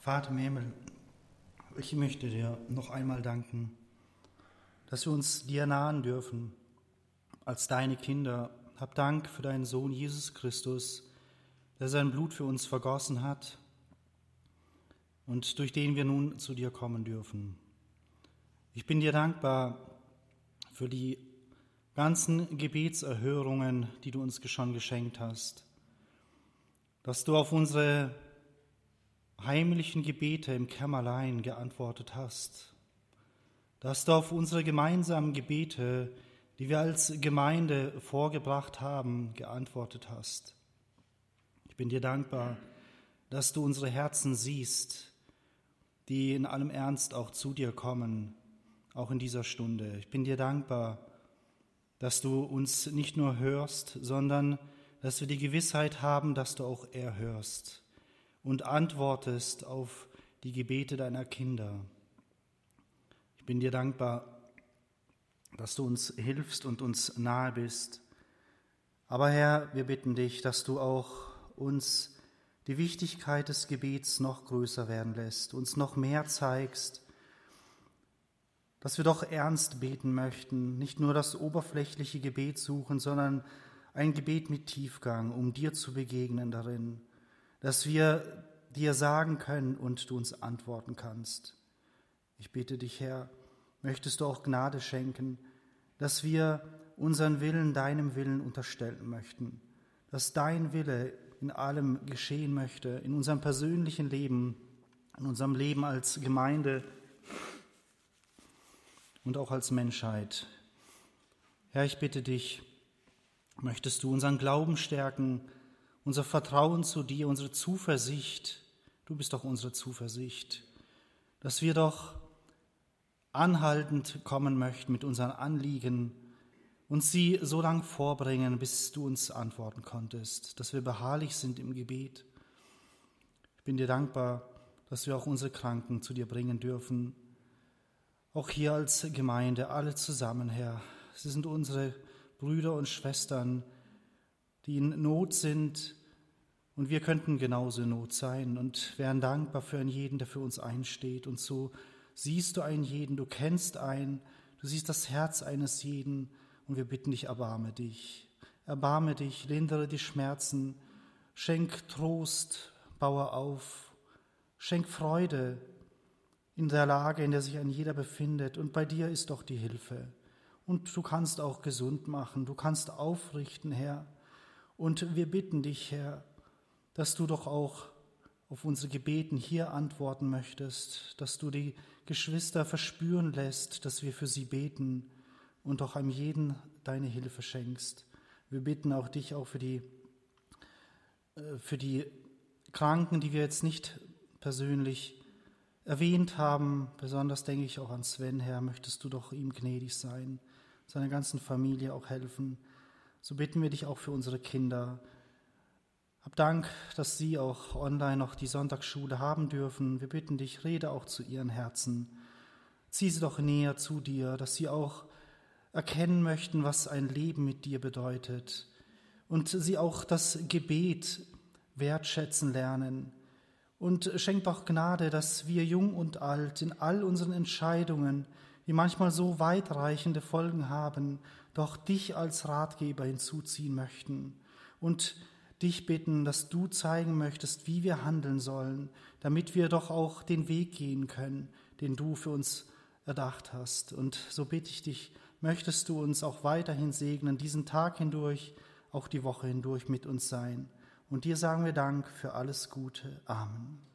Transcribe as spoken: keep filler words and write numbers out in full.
Vater im Himmel, ich möchte dir noch einmal danken, dass wir uns dir nahen dürfen als deine Kinder. Hab Dank für deinen Sohn Jesus Christus, der sein Blut für uns vergossen hat und durch den wir nun zu dir kommen dürfen. Ich bin dir dankbar für die ganzen Gebetserhörungen, die du uns schon geschenkt hast, dass du auf unsere heimlichen Gebete im Kämmerlein geantwortet hast, dass du auf unsere gemeinsamen Gebete, die wir als Gemeinde vorgebracht haben, geantwortet hast. Ich bin dir dankbar, dass du unsere Herzen siehst, die in allem Ernst auch zu dir kommen, auch in dieser Stunde. Ich bin dir dankbar, dass du uns nicht nur hörst, sondern dass wir die Gewissheit haben, dass du auch erhörst und antwortest auf die Gebete deiner Kinder. Ich bin dir dankbar, dass du uns hilfst und uns nahe bist. Aber Herr, wir bitten dich, dass du auch uns die Wichtigkeit des Gebets noch größer werden lässt, uns noch mehr zeigst, dass wir doch ernst beten möchten, nicht nur das oberflächliche Gebet suchen, sondern ein Gebet mit Tiefgang, um dir zu begegnen darin, dass wir dir sagen können und du uns antworten kannst. Ich bitte dich, Herr, möchtest du auch Gnade schenken, dass wir unseren Willen deinem Willen unterstellen möchten, dass dein Wille in allem geschehen möchte, in unserem persönlichen Leben, in unserem Leben als Gemeinde und auch als Menschheit. Herr, ich bitte dich, möchtest du unseren Glauben stärken, unser Vertrauen zu dir, unsere Zuversicht, du bist doch unsere Zuversicht, dass wir doch anhaltend kommen möchten mit unseren Anliegen und sie so lang vorbringen, bis du uns antworten konntest, dass wir beharrlich sind im Gebet. Ich bin dir dankbar, dass wir auch unsere Kranken zu dir bringen dürfen, auch hier als Gemeinde, alle zusammen, Herr. Sie sind unsere Brüder und Schwestern, die in Not sind, und wir könnten genauso in Not sein und wären dankbar für einen jeden, der für uns einsteht. Und so siehst du einen jeden, du kennst einen, du siehst das Herz eines jeden, und wir bitten dich, erbarme dich. Erbarme dich, lindere die Schmerzen, schenk Trost, baue auf, schenk Freude in der Lage, in der sich ein jeder befindet. Und bei dir ist doch die Hilfe. Und du kannst auch gesund machen, du kannst aufrichten, Herr. Und wir bitten dich, Herr, dass du doch auch auf unsere Gebeten hier antworten möchtest, dass du die Geschwister verspüren lässt, dass wir für sie beten und auch einem jeden deine Hilfe schenkst. Wir bitten auch dich auch für die, für die Kranken, die wir jetzt nicht persönlich erwähnt haben. Besonders denke ich auch an Sven, Herr, möchtest du doch ihm gnädig sein, seiner ganzen Familie auch helfen. So bitten wir dich auch für unsere Kinder. Hab Dank, dass sie auch online noch die Sonntagsschule haben dürfen. Wir bitten dich, rede auch zu ihren Herzen. Zieh sie doch näher zu dir, dass sie auch erkennen möchten, was ein Leben mit dir bedeutet. Und sie auch das Gebet wertschätzen lernen. Und schenk doch Gnade, dass wir jung und alt in all unseren Entscheidungen, die manchmal so weitreichende Folgen haben, doch dich als Ratgeber hinzuziehen möchten und dich bitten, dass du zeigen möchtest, wie wir handeln sollen, damit wir doch auch den Weg gehen können, den du für uns erdacht hast. Und so bitte ich dich, möchtest du uns auch weiterhin segnen, diesen Tag hindurch, auch die Woche hindurch mit uns sein. Und dir sagen wir Dank für alles Gute. Amen.